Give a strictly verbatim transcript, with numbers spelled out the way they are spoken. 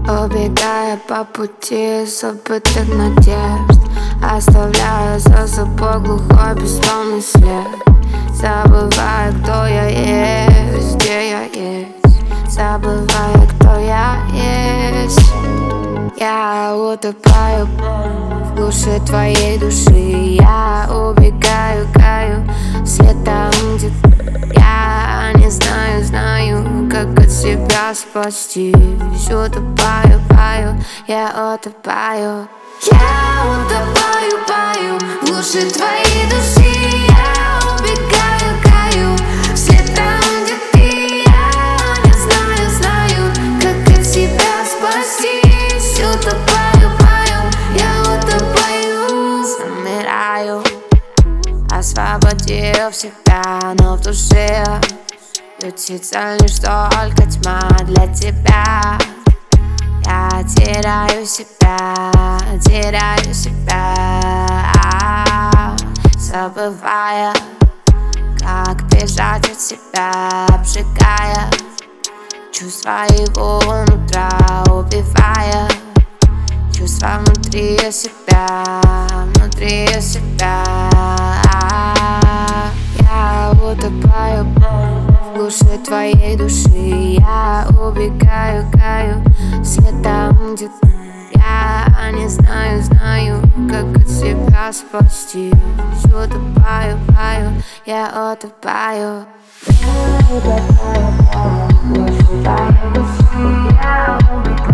Убегая по пути забытых надежд, оставляя за собой глухой бессловный след. Забывая, кто я есть, где я есть, забывая, кто я есть. Я утопаю в глуши твоей души. Я убегаю, каю вслед там, где я не знаю, знаю, как от себя спастись. Утопаю, паю, я утопаю. Я утопаю, паю в глуши твоей души. Я убегаю, каю вслед там, где ты. Я не знаю, знаю, как от себя спастись. Утопаю, паю, я утопаю. Замираю, освободив себя, но в душе ютится лишь только тьма для тебя. Я теряю себя, теряю себя, забывая, как бежать от себя, обжигая чувства его нутра, убивая чувства внутри себя, внутри себя. Я утопаю в глуши твоей души. Я убегаю, каю вслед там, где ты. Я не знаю, знаю, как от себя спастись. Утопаю, паю, я утопаю. Я утопаю в глуши твоей души. Я убегаю.